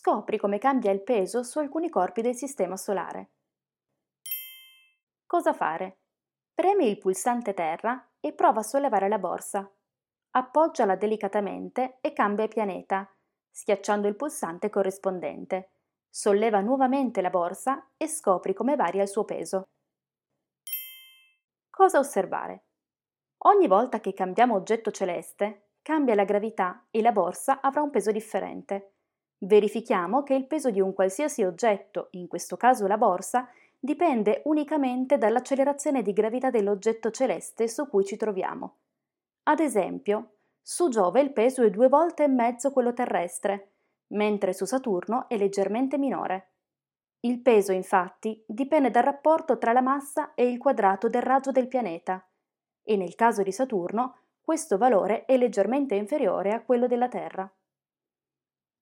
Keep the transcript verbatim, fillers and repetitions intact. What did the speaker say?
Scopri come cambia il peso su alcuni corpi del Sistema Solare. Cosa fare? Premi il pulsante terra e prova a sollevare la borsa. Appoggiala delicatamente e cambia pianeta, schiacciando il pulsante corrispondente. Solleva nuovamente la borsa e scopri come varia il suo peso. Cosa osservare? Ogni volta che cambiamo oggetto celeste, cambia la gravità e la borsa avrà un peso differente. Verifichiamo che il peso di un qualsiasi oggetto, in questo caso la borsa, dipende unicamente dall'accelerazione di gravità dell'oggetto celeste su cui ci troviamo. Ad esempio, su Giove il peso è due volte e mezzo quello terrestre, mentre su Saturno è leggermente minore. Il peso, infatti, dipende dal rapporto tra la massa e il quadrato del raggio del pianeta, e nel caso di Saturno questo valore è leggermente inferiore a quello della Terra.